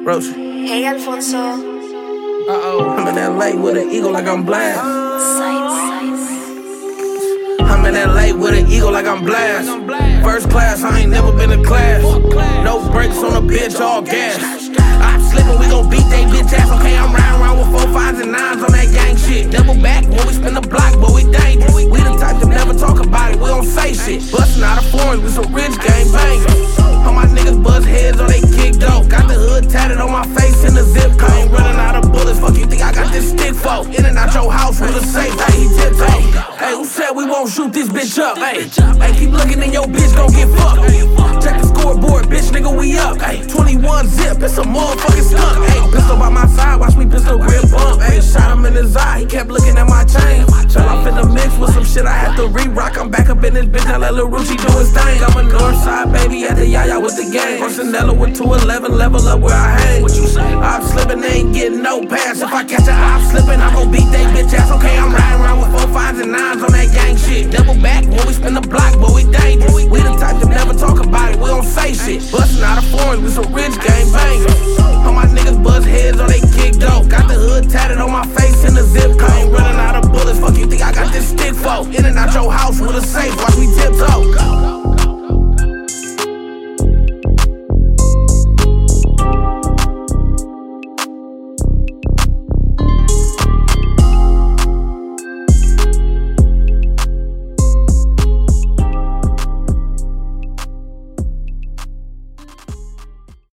Roach. Hey, Alfonso. I'm in LA with an eagle like I'm blast. I'm in LA with an eagle like I'm blast. First class, I ain't never been to class. No brakes on the bitch, all gas. I'm slippin', we gon' beat they bitch ass. Okay, I'm riding around with 4 5s and 9s on that gang shit. Double back when we spin the block, but we dangerous. We the type to never talk about it, we don't say shit. Bustin' out of foreigns with some rich gang bangers. All my niggas buzz heads or they kick dope. Got the hood tatted on my face in the zip code. Ain't running out of bullets, fuck you think I got this stick for? In and out your house with a safe, hey, he tiptoe. Hey, who said we won't shoot this bitch up? Hey, keep looking and your bitch gon' get fucked. Check the scoreboard, bitch, nigga, we up. Hey, 21 zip, it's a motherfucking skunk. Hey, pistol by my side, watch me pistol grip bump. Hey, shot him in his eye, he kept looking at my chain. Fell off in the mix with some shit I had to re-rock. I'm back up in this bitch, now let Lil Rucci do his thing. I'm a north side, baby, at the Yaya with the gang. Arsenal with 211, level up where I hang. What you say? I'm slipping, they ain't getting no pass. If I catch a op slipping, I'm gon' beat they bitch ass. Okay, I'm riding around with 4 5s and 9s on that gang shit. Double back when we spin the block, but we dangerous. We the type to never talk about it, we don't say shit. Bustin' out of foreigns with some real